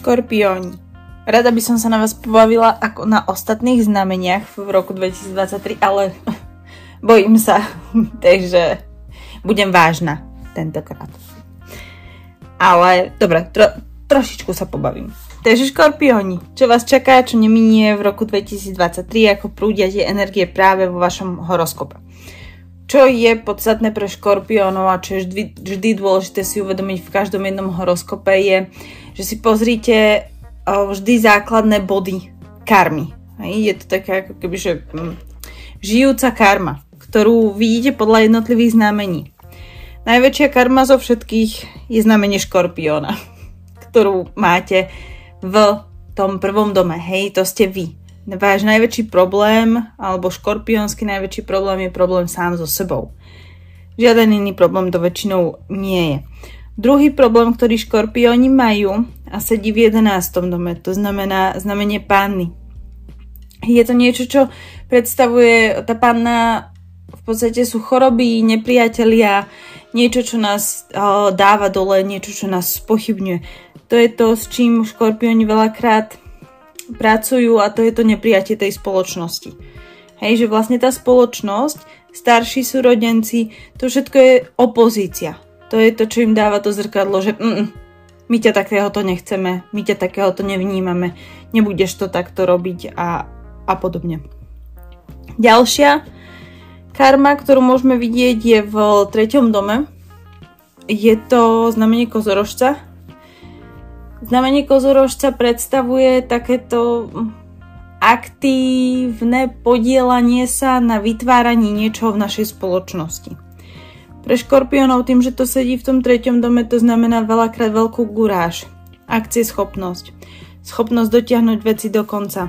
Škorpióni. Rada by som sa na vás pobavila ako na ostatných znameniach v roku 2023, ale bojím sa, takže budem vážna tentokrát. Ale dobre, trošičku sa pobavím. Takže Škorpióni, čo vás čaká, čo neminie v roku 2023, ako prúdia tie energie práve vo vašom horoskope. Čo je podstatné pre Škorpiónov a čo je vždy dôležité si uvedomiť v každom jednom horoskope je, že si pozrite vždy základné body karmy. Je to také ako keby, že žijúca karma, ktorú vidíte podľa jednotlivých znamení. Najväčšia karma zo všetkých je znamenie Škorpióna, ktorú máte v tom prvom dome. Hej, to ste vy. Váš najväčší problém, alebo škorpiónsky najväčší problém je problém sám so sebou. Žiaden iný problém to väčšinou nie je. Druhý problém, ktorý škorpióni majú a sedí v 11. dome, to znamená znamenie panny. Je to niečo, čo predstavuje, tá panna v podstate sú choroby, nepriatelia, niečo, čo nás dáva dole, niečo, čo nás spochybňuje. To je to, s čím škorpióni veľakrát pracujú a to je to neprijatie tej spoločnosti. Hej, že vlastne tá spoločnosť, starší súrodenci, to všetko je opozícia. To je to, čo im dáva to zrkadlo, že my ťa takéhoto nechceme, my ťa takéhoto nevnímame, nebudeš to takto robiť a podobne. Ďalšia karma, ktorú môžeme vidieť, je v 3. dome. Je to znamenie kozorožca. Znamenie kozorožca predstavuje takéto aktívne podielanie sa na vytváraní niečoho v našej spoločnosti. Pre škorpiónov tým, že to sedí v tom 3. dome, to znamená veľakrát veľkú guráž, akcieschopnosť, schopnosť dotiahnuť veci do konca.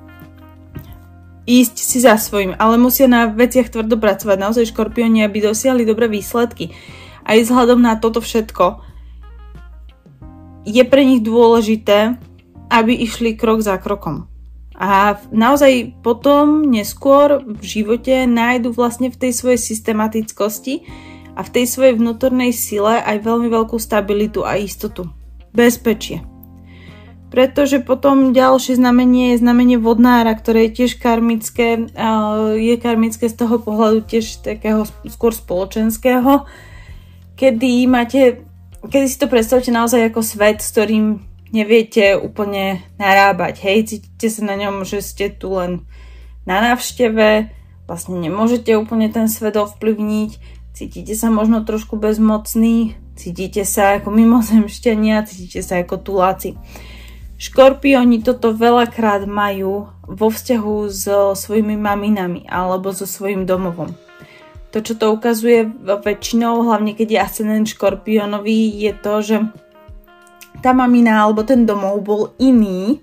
Ísť si za svojím, ale musia na veciach tvrdo pracovať. Naozaj škorpióni, aby dosiahli dobré výsledky. Aj vzhľadom na toto všetko je pre nich dôležité, aby išli krok za krokom. A naozaj potom neskôr v živote nájdu vlastne v tej svojej systematickosti a v tej svojej vnútornej sile aj veľmi veľkú stabilitu a istotu. Bezpečie. Pretože potom ďalšie znamenie je znamenie vodnára, ktoré je tiež karmické. Je karmické z toho pohľadu tiež takého skôr spoločenského, kedy si to predstavte naozaj ako svet, s ktorým neviete úplne narábať. Hej, cítite sa na ňom, že ste tu len na návšteve, vlastne nemôžete úplne ten svet ovplyvniť, cítite sa možno trošku bezmocný, cítite sa ako mimozemšťania, cítite sa ako tuláci. Škorpióni toto veľakrát majú vo vzťahu so svojimi maminami alebo so svojím domovom. To, čo to ukazuje väčšinou, hlavne keď je ascendent škorpiónový, je to, že tá mamina alebo ten domov bol iný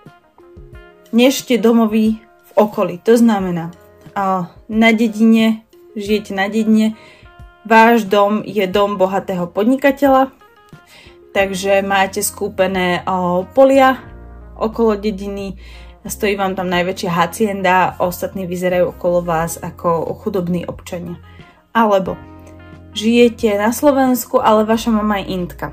než tie domovy v okolí. To znamená, na dedine, žijete na dedine, váš dom je dom bohatého podnikateľa, takže máte skúpené polia okolo dediny, stojí vám tam najväčšia hacienda, ostatní vyzerajú okolo vás ako chudobní občania. Alebo žijete na Slovensku, ale vaša mama je Indka.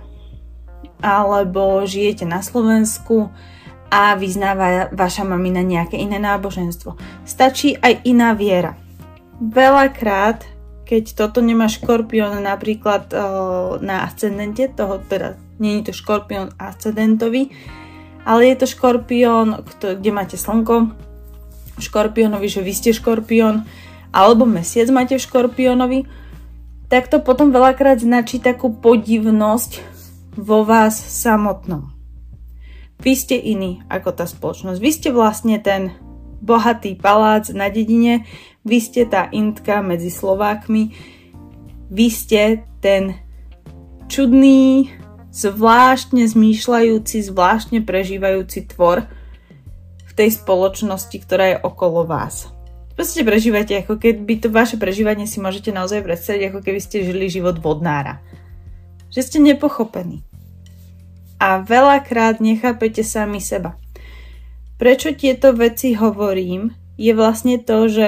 Alebo žijete na Slovensku a vyznáva vaša mamina nejaké iné náboženstvo. Stačí aj iná viera. Veľakrát, keď toto nemá škorpión napríklad na ascendente, toho teda nie je to škorpión ascendentový, ale je to škorpión, kde máte slnko v škorpiónovi, že vy ste škorpión, alebo mesiac máte v škorpiónovi, tak to potom veľakrát značí takú podivnosť vo vás samotnom. Vy ste iný ako tá spoločnosť. Vy ste vlastne ten bohatý palác na dedine, vy ste tá Indka medzi Slovákmi, vy ste ten čudný, zvláštne zmýšľajúci, zvláštne prežívajúci tvor v tej spoločnosti, ktorá je okolo vás. V podstate prežívate, ako keby to vaše prežívanie si môžete naozaj predstaviť, ako keby ste žili život vodnára. Že ste nepochopení. A veľakrát nechápete sami seba. Prečo tieto veci hovorím, je vlastne to, že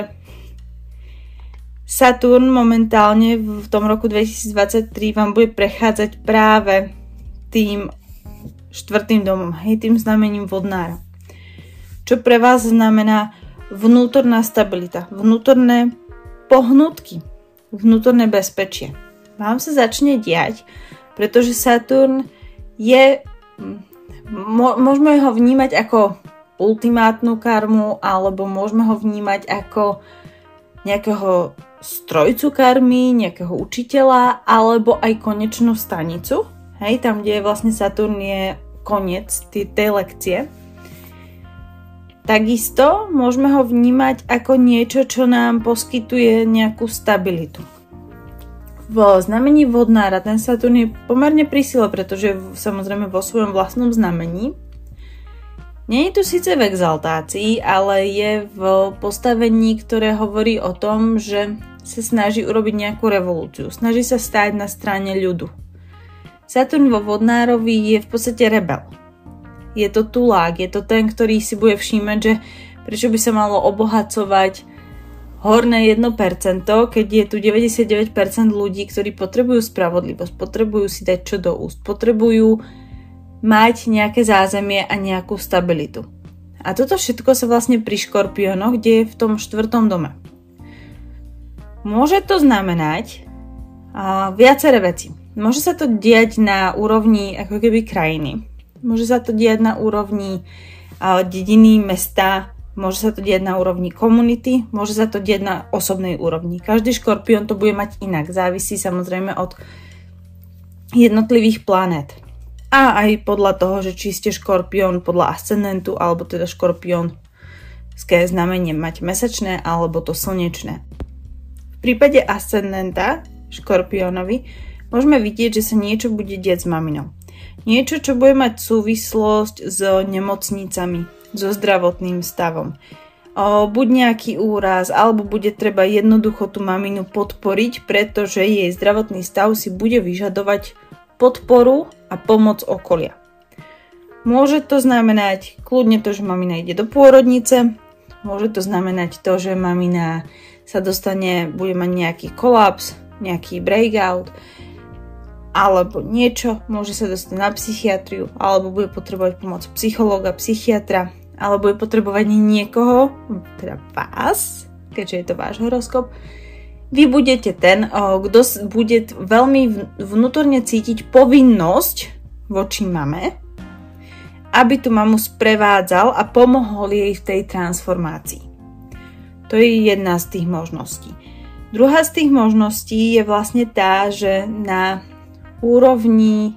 Saturn momentálne v tom roku 2023 vám bude prechádzať práve tým 4. domom, hej, tým znamením vodnára. Čo pre vás znamená vnútorná stabilita, vnútorné pohnutky, vnútorné bezpečie. Vám sa začne diať, pretože Saturn je, môžeme ho vnímať ako ultimátnu karmu, alebo môžeme ho vnímať ako nejakého strojcu karmy, nejakého učiteľa, alebo aj konečnú stanicu. Hej, tam, kde je vlastne Saturn, je koniec tej lekcie. Takisto môžeme ho vnímať ako niečo, čo nám poskytuje nejakú stabilitu. V znamení vodnára ten Saturn je pomerne pri sile, pretože samozrejme vo svojom vlastnom znamení. Nie je tu síce v exaltácii, ale je v postavení, ktoré hovorí o tom, že sa snaží urobiť nejakú revolúciu. Snaží sa stáť na strane ľudu. Saturn vo vodnárovi je v podstate rebel. Je to tulák, je to ten, ktorý si bude všímať, že prečo by sa malo obohacovať horné 1%, keď je tu 99% ľudí, ktorí potrebujú spravodlivosť, potrebujú si dať čo do úst, potrebujú mať nejaké zázemie a nejakú stabilitu. A toto všetko sa vlastne pri Škorpiónoch deje v tom 4. dome. Môže to znamenať viaceré veci. Môže sa to diať na úrovni ako keby krajiny. Môže sa to diať na úrovni dediny, mesta, môže sa to diať na úrovni komunity, môže sa to diať na osobnej úrovni. Každý Škorpión to bude mať inak, závisí samozrejme od jednotlivých planét. A aj podľa toho, že či ste Škorpión podľa ascendentu, alebo teda škorpiónske znamenie mať mesačné, alebo to slnečné. V prípade ascendenta Škorpiónovi môžeme vidieť, že sa niečo bude diať s maminou. Niečo, čo bude mať súvislosť s nemocnicami, so zdravotným stavom. Buď nejaký úraz, alebo bude treba jednoducho tú maminu podporiť, pretože jej zdravotný stav si bude vyžadovať podporu a pomoc okolia. Môže to znamenať kľudne to, že mamina ide do pôrodnice, môže to znamenať to, že mamina sa dostane, bude mať nejaký kolaps, nejaký breakout, alebo niečo, môže sa dostať na psychiatriu, alebo bude potrebovať pomoc psychológa, psychiatra, alebo bude potrebovať niekoho, teda vás, keďže je to váš horoskop. Vy budete ten, kto bude veľmi vnútorne cítiť povinnosť voči mame, aby tú mamu sprevádzal a pomohol jej v tej transformácii. To je jedna z tých možností. Druhá z tých možností je vlastne tá, že na úrovni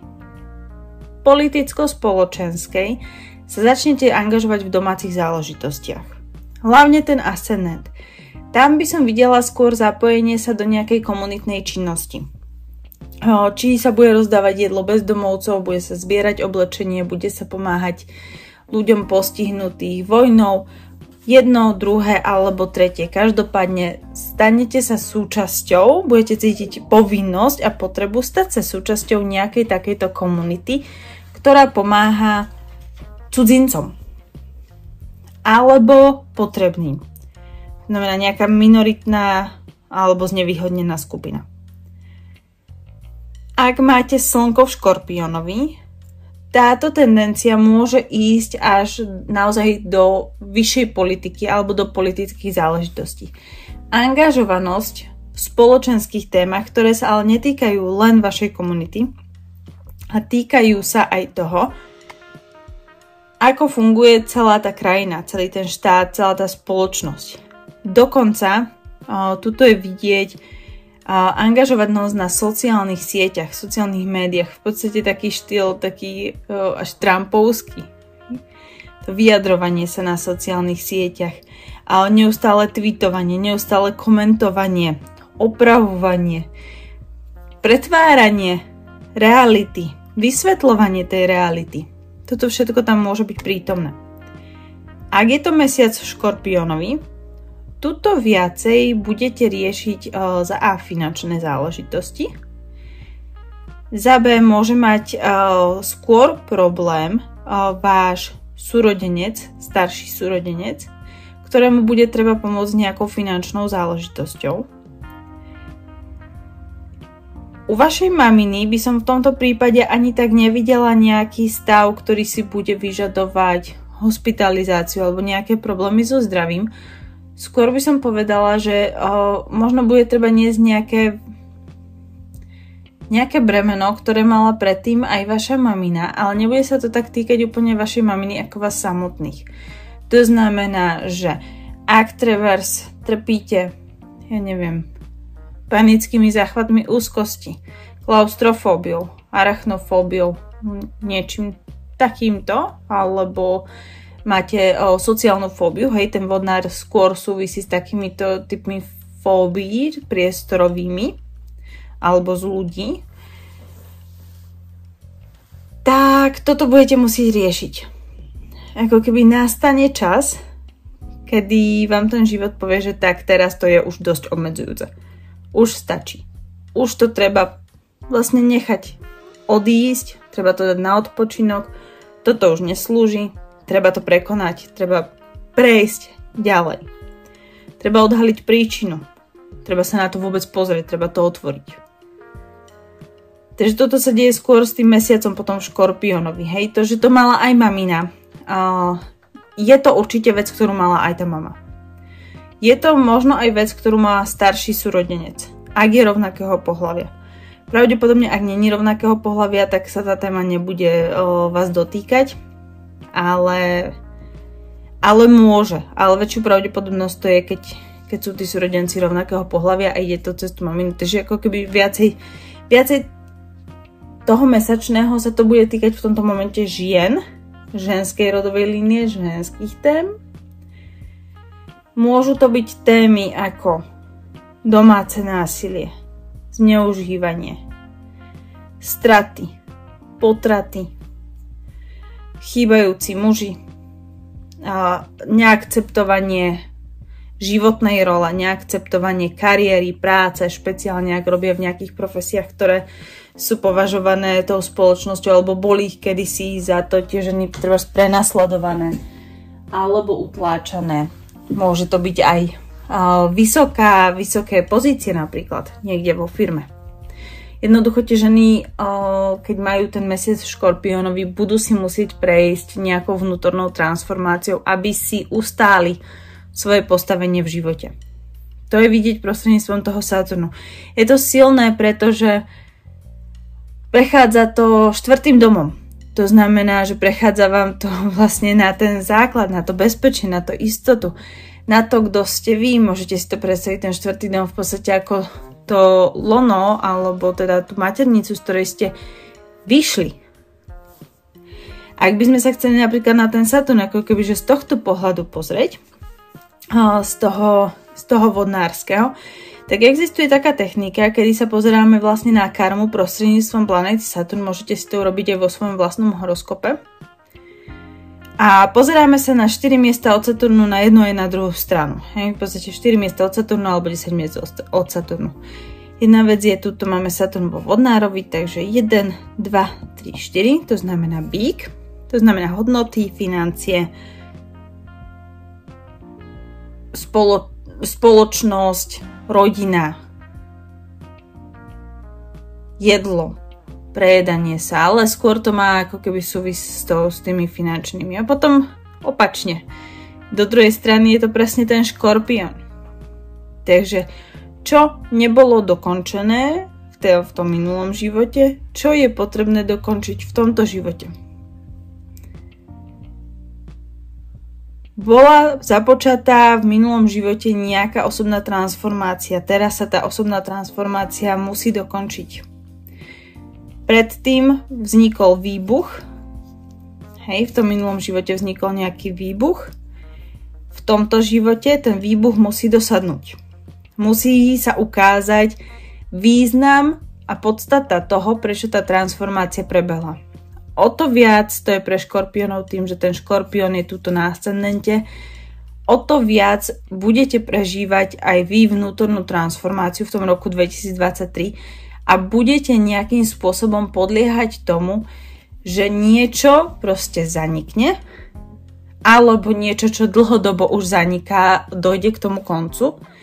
politicko-spoločenskej sa začnete angažovať v domácich záležitostiach. Hlavne ten ascendent. Tam by som videla skôr zapojenie sa do nejakej komunitnej činnosti. Či sa bude rozdávať jedlo bezdomovcov, bude sa zbierať oblečenie, bude sa pomáhať ľuďom postihnutých vojnou, jedno, druhé alebo tretie. Každopádne stanete sa súčasťou, budete cítiť povinnosť a potrebu stať sa súčasťou nejakej takejto komunity, ktorá pomáha cudzincom alebo potrebným. Znamená nejaká minoritná alebo znevýhodnená skupina. Ak máte slnko v Škorpiónovi, táto tendencia môže ísť až naozaj do vyššej politiky alebo do politických záležitostí. Angažovanosť v spoločenských témach, ktoré sa ale netýkajú len vašej komunity a týkajú sa aj toho, ako funguje celá tá krajina, celý ten štát, celá tá spoločnosť. Dokonca tuto je vidieť angažovanosť na sociálnych sieťach, sociálnych médiách, v podstate taký štýl, taký až trumpovský. To vyjadrovanie sa na sociálnych sieťach a neustále tweetovanie, neustále komentovanie, opravovanie, pretváranie reality, vysvetľovanie tej reality. Toto všetko tam môže byť prítomné. Ak je to mesiac v Škorpiónovi, tuto viacej budete riešiť za A finančné záležitosti. Za B môže mať skôr problém váš súrodenec, starší súrodenec, ktorému bude treba pomôcť nejakou finančnou záležitosťou. U vašej maminy by som v tomto prípade ani tak nevidela nejaký stav, ktorý si bude vyžadovať hospitalizáciu alebo nejaké problémy so zdravím. Skôr by som povedala, že možno bude treba niesť nejaké bremeno, ktoré mala predtým aj vaša mamina, ale nebude sa to tak týkať úplne vašej maminy ako vás samotných. To znamená, že ak trebárs trpíte, panickými záchvatmi úzkosti, klaustrofóbiou, arachnofóbiou, niečím takýmto, alebo máte sociálnu fóbiu, hej, ten vodnár skôr súvisí s takýmito typmi fóbií priestorovými, alebo z ľudí, tak toto budete musieť riešiť. Ako keby nastane čas, kedy vám ten život povie, že tak teraz to je už dosť obmedzujúce. Už stačí. Už to treba vlastne nechať odísť, treba to dať na odpočinok, toto už neslúži, treba to prekonať, treba prejsť ďalej. Treba odhaliť príčinu, treba sa na to vôbec pozrieť, treba to otvoriť. Takže toto sa deje skôr s tým mesiacom potom v Škorpiónovi, hej, to, že to mala aj mamina. Je to určite vec, ktorú mala aj tá mama. Je to možno aj vec, ktorú má starší súrodenec, ak je rovnakého pohlavia. Pravdepodobne, ak nie je rovnakého pohlavia, tak sa tá téma nebude vás dotýkať, ale môže. Ale väčšiu pravdepodobnosť to je, keď sú tí súrodenci rovnakého pohlavia a ide to cez tú maminu. Takže ako keby viacej toho mesačného sa to bude týkať v tomto momente žien, ženskej rodovej línie, ženských tém. Môžu to byť témy ako domáce násilie, zneužívanie, straty, potraty, chýbajúci muži, neakceptovanie životnej role, neakceptovanie kariéry, práce, špeciálne ak robia v nejakých profesiách, ktoré sú považované tou spoločnosťou alebo boli ich kedysi za to tie ženy treba prenasledované alebo utláčané. Môže to byť aj vysoké pozície napríklad niekde vo firme. Jednoducho tie ženy, keď majú ten mesiac v Škorpiónovi, budú si musieť prejsť nejakou vnútornou transformáciou, aby si ustáli svoje postavenie v živote. To je vidieť prostredníctvom toho Saturnu. Je to silné, pretože prechádza to 4. domom. To znamená, že prechádza vám to vlastne na ten základ, na to bezpečie, na to istotu, na to, kto ste vy. Môžete si to predstaviť ten 4. dom v podstate ako to lono, alebo teda tú maternicu, z ktorej ste vyšli. Ak by sme sa chceli napríklad na ten Saturn ako keby že z tohto pohľadu pozrieť, z toho vodnárskeho, tak existuje taká technika, kedy sa pozeráme vlastne na karmu prostredníctvom planéty Saturn. Môžete si to urobiť aj vo svojom vlastnom horoskope. A pozeráme sa na 4 miesta od Saturnu na jednu aj na druhú stranu. Hej, v podstate 4 miesta od Saturnu alebo 10 miest od Saturnu. Jedna vec je, tuto máme Saturn vo vodnárovi, takže 1, 2, 3, 4, to znamená bík, to znamená hodnoty, financie, spoločnosť, rodina, jedlo, prejedanie sa, ale skôr to má ako keby súvisť s tými finančnými. A potom opačne, do druhej strany je to presne ten Škorpión. Takže čo nebolo dokončené v tom minulom živote, čo je potrebné dokončiť v tomto živote. Bola započatá v minulom živote nejaká osobná transformácia. Teraz sa tá osobná transformácia musí dokončiť. Predtým vznikol výbuch. Hej, v tom minulom živote vznikol nejaký výbuch. V tomto živote ten výbuch musí dosadnúť. Musí sa ukázať význam a podstata toho, prečo tá transformácia prebehla. O to viac to je pre Škorpiónov tým, že ten Škorpión je tuto na ascendente, o to viac budete prežívať aj vy vnútornú transformáciu v tom roku 2023 a budete nejakým spôsobom podliehať tomu, že niečo proste zanikne alebo niečo, čo dlhodobo už zaniká, dojde k tomu koncu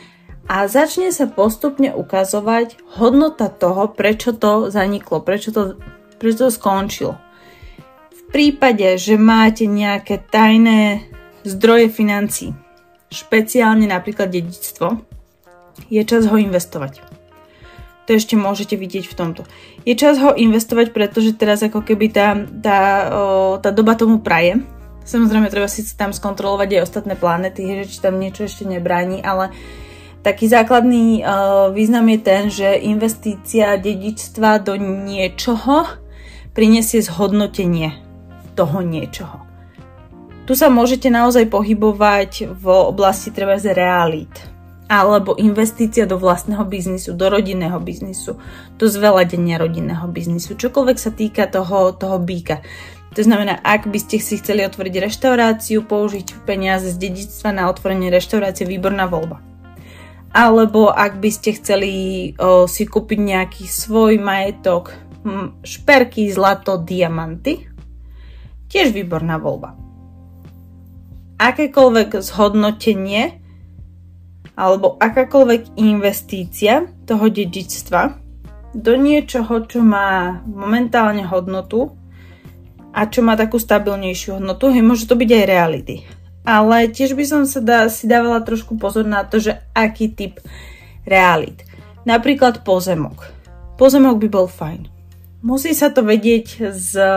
a začne sa postupne ukazovať hodnota toho, prečo to zaniklo, prečo to skončilo. V prípade, že máte nejaké tajné zdroje financií, špeciálne napríklad dedičstvo, je čas ho investovať. To ešte môžete vidieť v tomto. Je čas ho investovať, pretože teraz ako keby tá doba tomu praje. Samozrejme, treba si tam skontrolovať aj ostatné planety, že či tam niečo ešte nebráni, ale taký základný význam je ten, že investícia dedičstva do niečoho prinesie zhodnotenie toho niečoho. Tu sa môžete naozaj pohybovať v oblasti treba z realít, alebo investícia do vlastného biznisu, do rodinného biznisu, do zveladenia rodinného biznisu, čokoľvek sa týka toho býka. To znamená, ak by ste si chceli otvoriť reštauráciu, použiť peniaze z dedičstva na otvorenie reštaurácie, výborná voľba. Alebo ak by ste chceli si kúpiť nejaký svoj majetok, šperky, zlato, diamanty, tiež výborná voľba. Akékoľvek zhodnotenie alebo akákoľvek investícia toho dedičstva do niečoho, čo má momentálne hodnotu a čo má takú stabilnejšiu hodnotu, môže to byť aj reality. Ale tiež by som si dávala trošku pozor na to, že aký typ realít. Napríklad pozemok. Pozemok by bol fajn. Musí sa to vedieť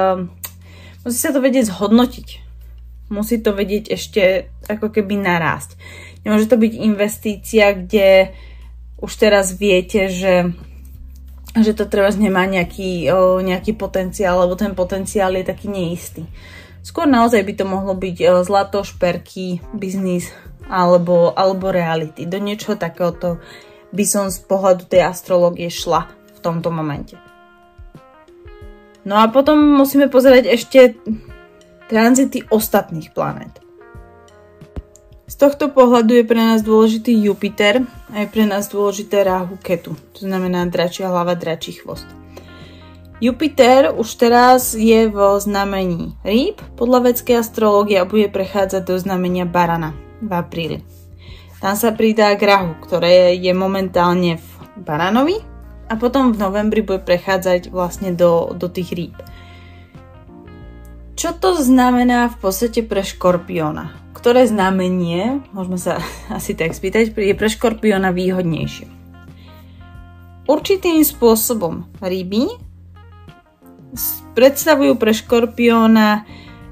zhodnotiť. Musí to vedieť ešte ako keby narásť. Nemôže to byť investícia, kde už teraz viete, že to treba nemá nejaký potenciál, lebo ten potenciál je taký neistý. Skôr naozaj by to mohlo byť zlato, šperky, biznis alebo reality. Do niečoho takéhoto by som z pohľadu tej astrológie šla v tomto momente. No a potom musíme pozerať ešte tranzity ostatných planét. Z tohto pohľadu je pre nás dôležitý Jupiter a je pre nás dôležité Rahu Ketu. To znamená dračia hlava, dračí chvost. Jupiter už teraz je vo znamení Rýb podľa védskej astrológie a bude prechádzať do znamenia Barana v apríli. Tam sa pridá k Rahu, ktoré je momentálne v Baranovi a potom v novembri bude prechádzať vlastne do tých Rýb. Čo to znamená v podstate pre Škorpióna? Ktoré znamenie, môžeme sa asi tak spýtať, je pre Škorpióna výhodnejšie? Určitým spôsobom Ryby predstavujú pre Škorpióna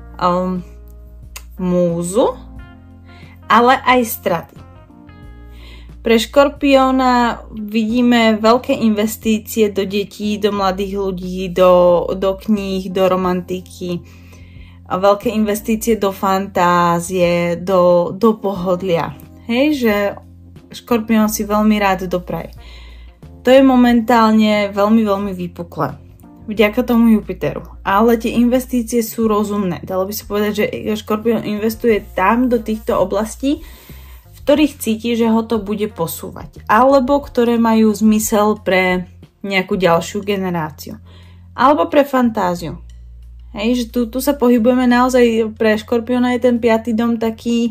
múzu, ale aj straty. Pre Škorpióna vidíme veľké investície do detí, do mladých ľudí, do kníh, do romantiky, a veľké investície do fantázie, do pohodlia. Hej, že Škorpión si veľmi rád dopraje. To je momentálne veľmi, veľmi vypuklé. Vďaka tomu Jupiteru. Ale tie investície sú rozumné. Dalo by sa povedať, že Škorpión investuje tam do týchto oblastí, v ktorých cíti, že ho to bude posúvať. Alebo ktoré majú zmysel pre nejakú ďalšiu generáciu. Alebo pre fantáziu. Hej, že tu sa pohybujeme naozaj, pre Škorpióna je ten 5. dom taký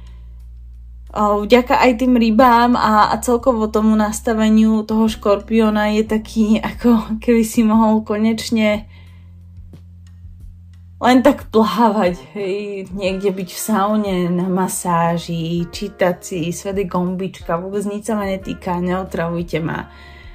vďaka aj tým rybám a celkovo tomu nastaveniu toho Škorpióna je taký, ako keby si mohol konečne len tak plávať, hej, niekde byť v saune, na masáži, čítať si, svedek gombička, vôbec nič sa ma netýka, neotravujte ma.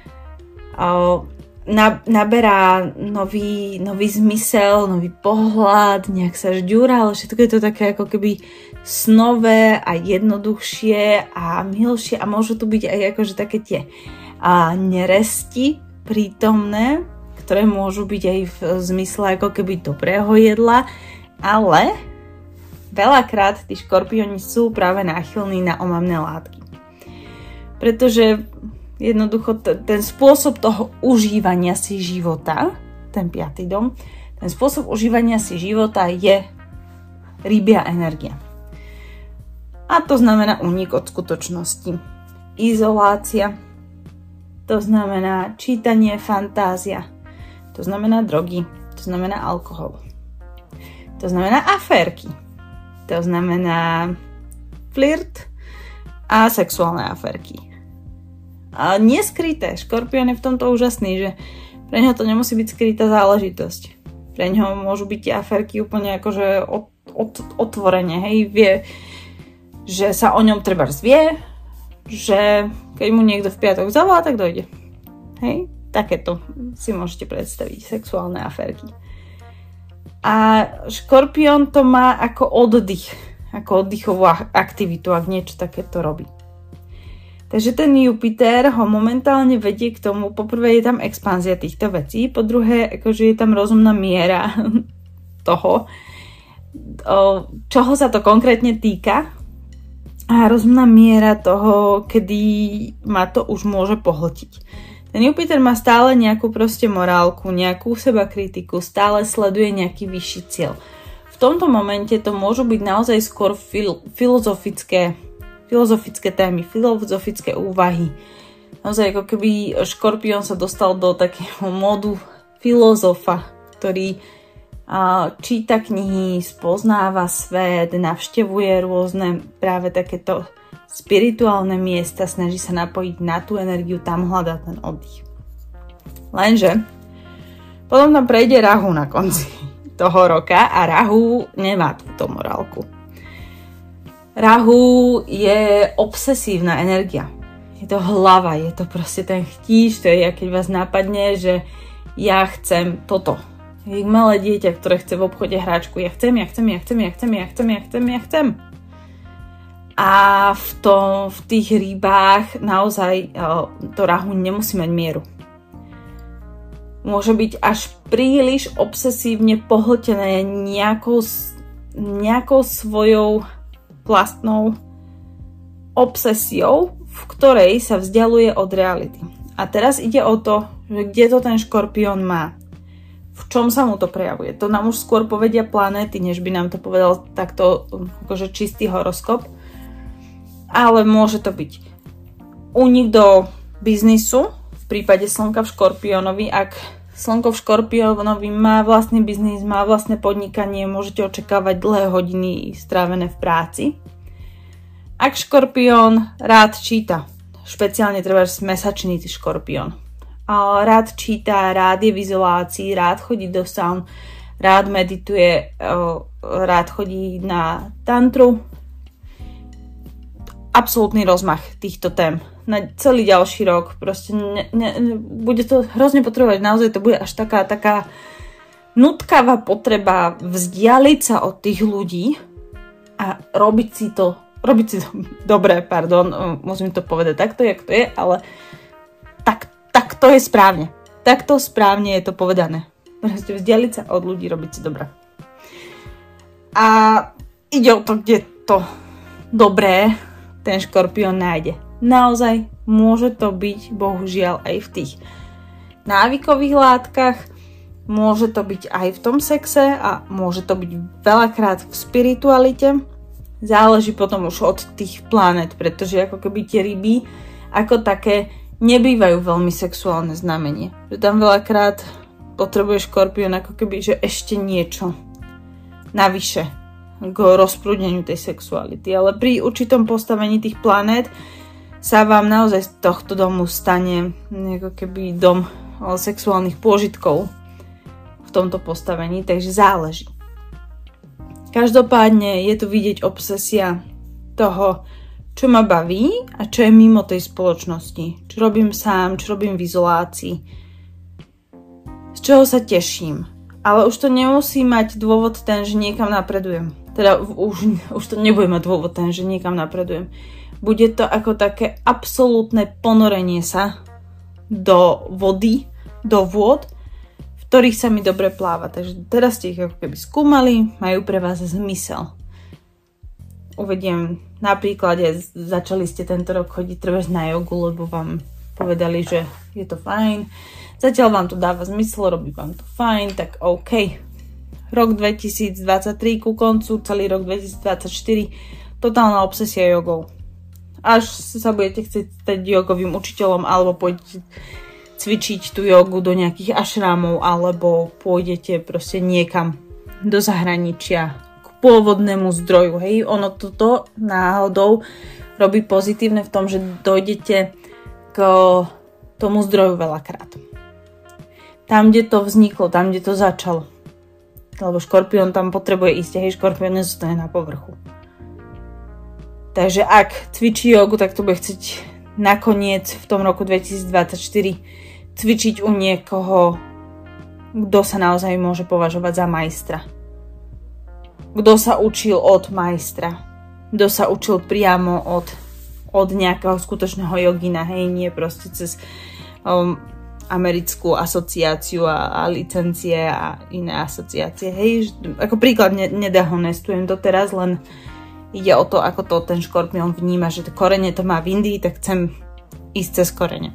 Naberá nový zmysel, nový pohľad, nejak sa žďúra, ale všetko je to také ako keby snové a jednoduchšie a milšie a môžu tu byť aj akože také tie neresti prítomné, ktoré môžu byť aj v zmysle ako keby dobrého jedla, ale veľakrát tí škorpióni sú práve náchylní na omamné látky. Pretože jednoducho ten spôsob toho užívania si života, ten 5. dom, ten spôsob užívania si života je rybia energia. A to znamená únik od skutočnosti. Izolácia, to znamená čítanie, fantázia, to znamená drogy, to znamená alkohol, to znamená aférky, to znamená flirt a sexuálne aférky. A nie skryté. Škorpión je v tomto úžasný, že pre neho to nemusí byť skrytá záležitosť. Pre neho môžu byť tie aférky úplne akože otvorene, hej, vie, že sa o ňom trebárs vie, že keď mu niekto v piatok zavolá, tak dojde. Hej, takéto si môžete predstaviť, sexuálne aférky. A škorpión to má ako oddych, ako oddychovú aktivitu, ak niečo takéto robí. Takže ten Jupiter ho momentálne vedie k tomu, poprvé je tam expanzia týchto vecí, po druhé, akože je tam rozumná miera toho, čoho sa to konkrétne týka a rozumná miera toho, kedy ma to už môže pohltiť. Ten Jupiter má stále nejakú proste morálku, nejakú sebakritiku, stále sleduje nejaký vyšší cieľ. V tomto momente to môžu byť naozaj skôr filozofické témy, filozofické úvahy. Naozaj ako keby Škorpión sa dostal do takého módu filozofa, ktorý číta knihy, spoznáva svet, navštevuje rôzne práve takéto spirituálne miesta, snaží sa napojiť na tú energiu, tam hľadá ten oddych. Lenže potom tam prejde Rahu na konci toho roka a Rahu nemá túto morálku. Rahu je obsesívna energia. Je to hlava, je to proste ten chtíč, to je, keď vás napadne, že ja chcem toto. Je malé dieťa, ktoré chce v obchode hráčku. Ja chcem. A v tých rybách naozaj to Rahu nemusí mať mieru. Môže byť až príliš obsesívne pohltené nejakou svojou vlastnou obsesiou, v ktorej sa vzdialuje od reality. A teraz ide o to, že kde to ten Škorpión má. V čom sa mu to prejavuje. To nám už skôr povedia planéty, než by nám to povedal takto akože čistý horoskop. Ale môže to byť únik do biznisu, v prípade Slnka v Škorpiónovi. Ak Slnko v Škorpiónovi má vlastný biznis, má vlastné podnikanie, môžete očakávať dlhé hodiny strávené v práci. Ak Škorpión rád číta, špeciálne treba mesačný Škorpión, rád číta, rád je v izolácii, rád chodí do saun, rád medituje, rád chodí na tantru. Absolútny rozmach týchto tém na celý ďalší rok. Proste bude to hrozne potrebovať. Naozaj to bude až taká nutkavá potreba vzdialiť sa od tých ľudí a robiť si to dobre, musím to povedať takto, jak to je, ale tak to je správne. Takto správne je to povedané. Proste vzdialiť sa od ľudí, robiť si dobre. A ide o to, kde to dobré ten Škorpión nájde. Naozaj môže to byť, bohužiaľ, aj v tých návykových látkach, môže to byť aj v tom sexe a môže to byť veľakrát v spiritualite. Záleží potom už od tých planet, pretože ako keby tie ryby ako také nebývajú veľmi sexuálne znamenie. Že tam veľakrát potrebuje Škorpión ako keby, že ešte niečo navyše k rozprúdeniu tej sexuality. Ale pri určitom postavení tých planét sa vám naozaj z tohto domu stane ako keby dom sexuálnych pôžitkov v tomto postavení, takže záleží. Každopádne je tu vidieť obsesia toho, čo ma baví a čo je mimo tej spoločnosti. Čo robím sám, čo robím v izolácii. Z čoho sa teším. Ale už to nemusí mať dôvod ten, že niekam napredujem. Teda už to nebude mať dôvod ten, že niekam napredujem. Bude to ako také absolútne ponorenie sa do vody, do vôd, v ktorých sa mi dobre pláva. Takže teraz ste ich ako keby skúmali, majú pre vás zmysel. Uvediem na príklade, začali ste tento rok chodiť trebárs na jogu, lebo vám povedali, že je to fajn. Zatiaľ vám to dáva zmysel, robí vám to fajn, tak OK. Rok 2023 ku koncu, celý rok 2024, totálna obsesia jogou. Až sa budete chcieť stať jogovým učiteľom, alebo pôjdete cvičiť tú jogu do nejakých ašrámov, alebo pôjdete proste niekam do zahraničia k pôvodnému zdroju. Hej, ono toto náhodou robí pozitívne v tom, že dojdete k tomu zdroju veľakrát. Tam, kde to vzniklo, tam, kde to začalo. Lebo škorpión tam potrebuje ísť, hej, škorpión nezostane na povrchu. Takže ak cvičí jogu, tak to bude chcieť nakoniec v tom roku 2024 cvičiť u niekoho, kto sa naozaj môže považovať za majstra. Kto sa učil od majstra. Kto sa učil priamo od nejakého skutočného jogina, hej, nie proste cez americkú asociáciu a licencie a iné asociácie. Hej, ako príklad nedehonestujem to teraz, len ide o to, ako to ten škorpión vníma, že to korene to má v Indii, tak chcem ísť cez korene.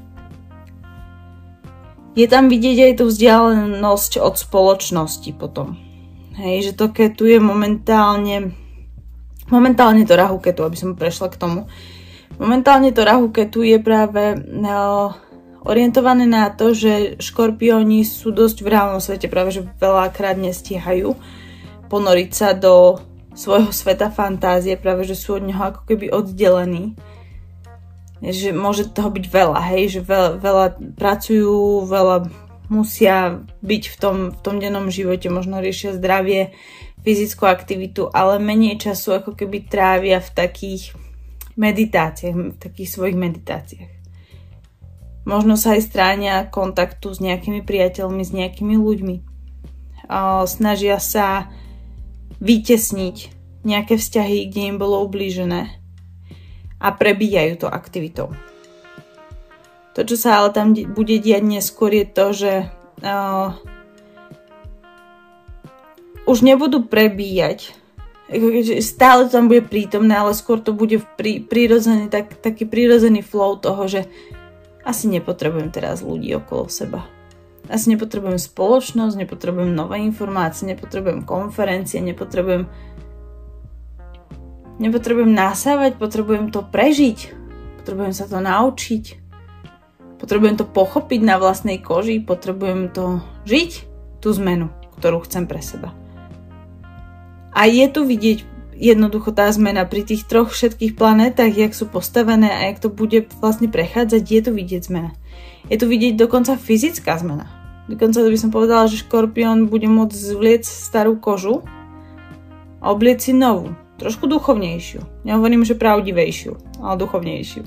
Je tam vidieť aj tú vzdialenosť od spoločnosti potom. Hej, že to ketu je momentálne to rahu ketu, aby som prešla k tomu. Momentálne to rahu ketu je práve orientované na to, že škorpióni sú dosť v reálnom svete, práve že veľakrát nestíhajú ponoriť sa do svojho sveta fantázie, práve že sú od neho ako keby oddelení. Že môže toho byť veľa, hej, že veľa pracujú, veľa musia byť v tom dennom živote, možno riešia zdravie, fyzickú aktivitu, ale menej času ako keby trávia v takých meditáciách, v takých svojich meditáciách. Možno sa aj stránia kontaktu s nejakými priateľmi, s nejakými ľuďmi. Snažia sa vytesniť nejaké vzťahy, kde im bolo ublížené a prebíjajú to aktivitou. To, čo sa ale tam bude diať neskôr, je to, že už nebudú prebíjať. Stále to tam bude prítomné, ale skôr to bude prirodzený, taký prirodzený flow toho, že asi nepotrebujem teraz ľudí okolo seba. Asi nepotrebujem spoločnosť, nepotrebujem nové informácie, nepotrebujem konferencie, nepotrebujem nasávať, potrebujem to prežiť, potrebujem sa to naučiť, potrebujem to pochopiť na vlastnej koži, potrebujem to žiť, tú zmenu, ktorú chcem pre seba. A je tu vidieť jednoducho tá zmena pri tých troch všetkých planétach, jak sú postavené a jak to bude vlastne prechádzať, je tu vidieť zmena. Je tu vidieť dokonca fyzická zmena. Dokonca by som povedala, že škorpión bude môcť zvliecť starú kožu a obliecť si novú, trošku duchovnejšiu. Nehovorím, že pravdivejšiu, ale duchovnejšiu.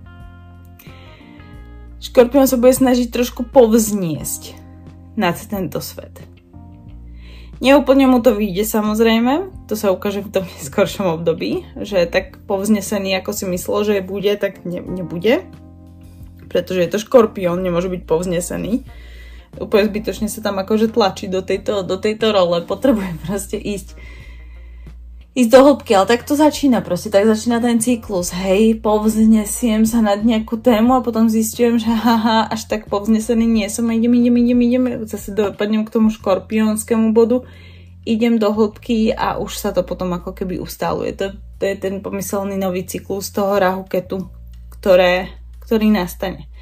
Škorpión sa bude snažiť trošku povzniesť nad tento svet. Neúplne mu to vyjde, samozrejme, to sa ukáže v tom neskoršom období, že tak povznesený, ako si myslel, že bude, tak nebude, pretože je to škorpión, nemôže byť povznesený. Úplne zbytočne sa tam akože tlačí do tejto role, potrebuje proste ísť do hĺbky, ale tak to začína proste, tak začína ten cyklus, hej, povznesiem sa nad nejakú tému a potom zistujem, že až tak povznesený nie som a idem, zase dopadnem k tomu škorpiónskému bodu, idem do hĺbky a už sa to potom ako keby ustaluje. To je ten pomyselný nový cyklus toho rahu ketu, ktorý nastane.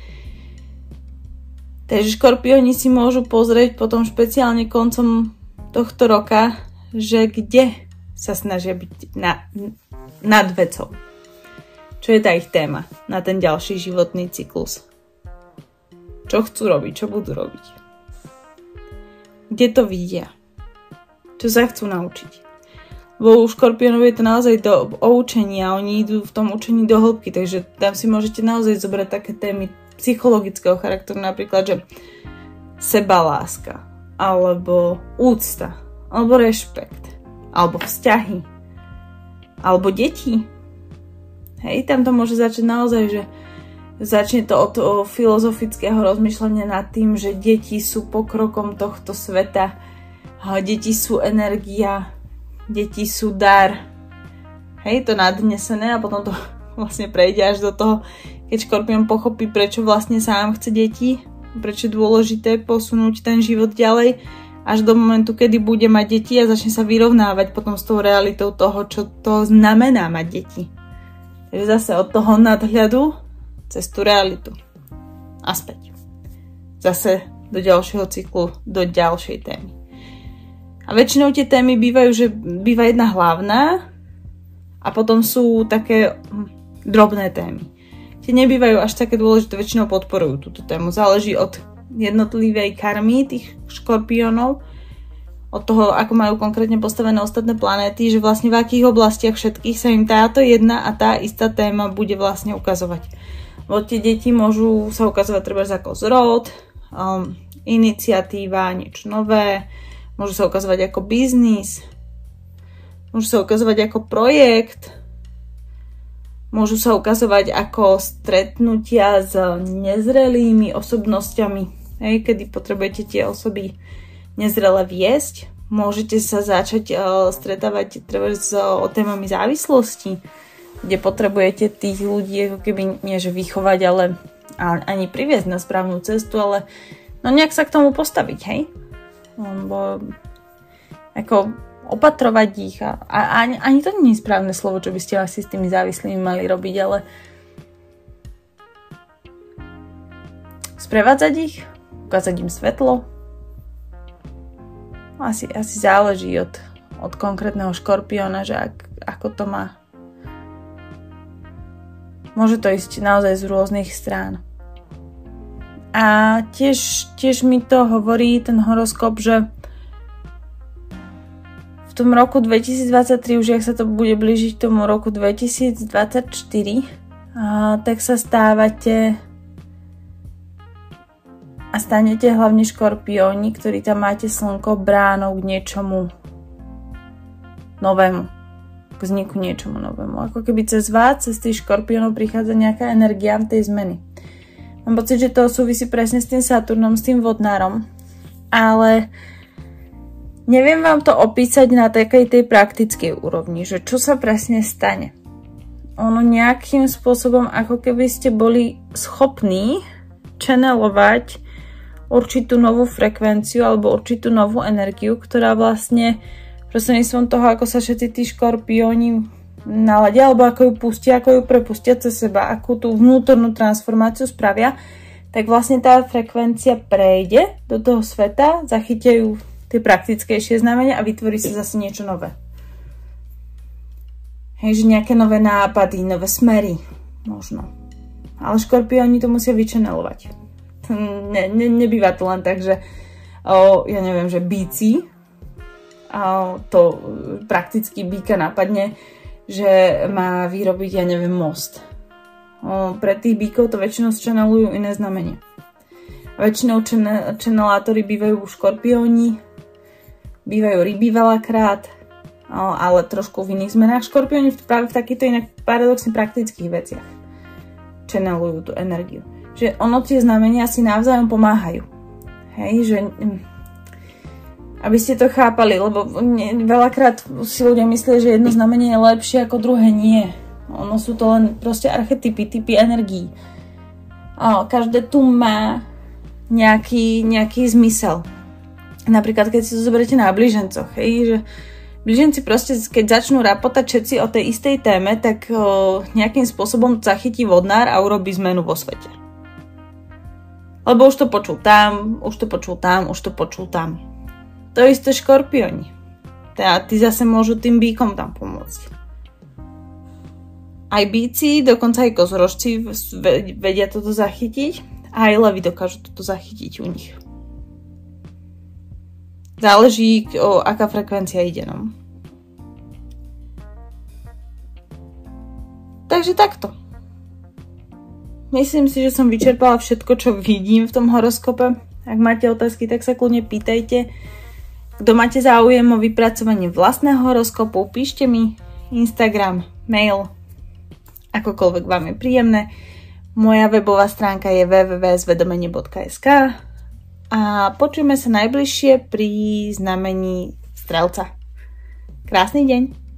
Takže škorpióni si môžu pozrieť potom špeciálne koncom tohto roka, že kde sa snažia byť nad vecou. Čo je tá ich téma na ten ďalší životný cyklus? Čo chcú robiť? Čo budú robiť? Kde to vidia? Čo sa chcú naučiť? Lebo u škorpiónov je to naozaj o učení a oni idú v tom učení do hĺbky, takže tam si môžete naozaj zobrať také témy psychologického charakteru, napríklad, že sebaláska, alebo úcta, alebo rešpekt, alebo vzťahy, alebo deti. Hej, tam to môže začať naozaj, že začne to od filozofického rozmýšľania nad tým, že deti sú pokrokom tohto sveta, deti sú energia, deti sú dar. Hej, to nadnesené a potom to vlastne prejde až do toho, keď škorpión pochopí, prečo vlastne sám chce deti, prečo je dôležité posunúť ten život ďalej, až do momentu, kedy bude mať deti a začne sa vyrovnávať potom s tou realitou toho, čo to znamená mať deti. Takže zase od toho nadhľadu cez tú realitu. A späť. Zase do ďalšieho cyklu, do ďalšej témy. A väčšinou tie témy bývajú, že býva jedna hlavná a potom sú také drobné témy. tie nebývajú až také dôležité, väčšinou podporujú túto tému. Záleží od jednotlivej karmy tých škorpiónov, od toho, ako majú konkrétne postavené ostatné planéty, že vlastne v akých oblastiach všetkých sa im táto jedna a tá istá téma bude vlastne ukazovať. Lebo tie deti môžu sa ukazovať treba ako zrod, iniciatíva, niečo nové, môžu sa ukazovať ako biznis, môžu sa ukazovať ako projekt, môžu sa ukazovať ako stretnutia s nezrelými osobnosťami, kedy potrebujete tie osoby nezrele viesť. Môžete sa začať stretávať treba s témami závislosti, kde potrebujete tých ľudí ako keby nie že vychovať, ale ani priviesť na správnu cestu, ale no nejak sa k tomu postaviť, hej? Lebo ako opatrovať ich a ani to nie je správne slovo, čo by ste asi s tými závislými mali robiť, ale sprevádzať ich, ukázať im svetlo. Asi záleží od konkrétneho škorpióna, že ako to má. Môže to ísť naozaj z rôznych strán. A tiež mi to hovorí ten horoskop, že v tom roku 2023, už jak sa to bude blížiť k tomu roku 2024, tak sa stávate a stanete hlavne škorpióni, ktorí tam máte slnko bránou k niečomu novému, k vzniku niečomu novému. Ako keby cez vás, cez tých škorpiónov prichádza nejaká energia tej zmeny. Mám pocit, že to súvisí presne s tým Saturnom, s tým vodnárom, ale neviem vám to opísať na takej tej praktickej úrovni, že čo sa presne stane. Ono nejakým spôsobom, ako keby ste boli schopní channelovať určitú novú frekvenciu alebo určitú novú energiu, ktorá vlastne prostredníctvom toho, ako sa všetci tí škorpióni naladia, alebo ako ju pustia, ako ju prepustia cez seba, akú tú vnútornú transformáciu spravia, tak vlastne tá frekvencia prejde do toho sveta, zachytia ju tie praktickejšie znamenia a vytvorí sa zase niečo nové. Hej, že nejaké nové nápady, nové smery, možno. Ale škorpióni to musia vyčanelovať. Nebýva to len tak, že ja neviem, že bíci to prakticky býka napadne, že má vyrobiť, ja neviem, most. Pre tých bíkov to väčšinou zčanelujú iné znamenia. Väčšinou čanelátori bývajú škorpióni, bývajú ryby veľakrát, ale trošku v iných zmenách. Škorpióni práve v takýchto inak paradoxne praktických veciach channelujú tú energiu. Že ono tie znamenia si navzájom pomáhajú. Hej, že aby ste to chápali, lebo veľakrát si ľudia myslia, že jedno znamenie je lepšie ako druhé. Nie. Ono sú to len proste archetypy, typy energií. Každé tu má nejaký zmysel. Napríklad, keď si to zoberiete na blížencoch, hej, že blíženci proste, keď začnú rapotať všetci o tej istej téme, tak nejakým spôsobom zachytí vodnár a urobí zmenu vo svete. Lebo už to počul tam, už to počul tam, už to počul tam. To isté škorpióni. Teda tí zase môžu tým bíkom tam pomôcť. Aj bíci, dokonca aj kozorožci vedia toto zachytiť a aj levy dokážu toto zachytiť u nich. Záleží, aká frekvencia ide. No. Takže takto. Myslím si, že som vyčerpala všetko, čo vidím v tom horoskope. Ak máte otázky, tak sa kľudne pýtajte. Kto máte záujem o vypracovanie vlastného horoskopu, píšte mi Instagram, mail, akokoľvek vám je príjemné. Moja webová stránka je www.zvedomenie.sk a počujeme sa najbližšie pri znamení Strelca. Krásny deň!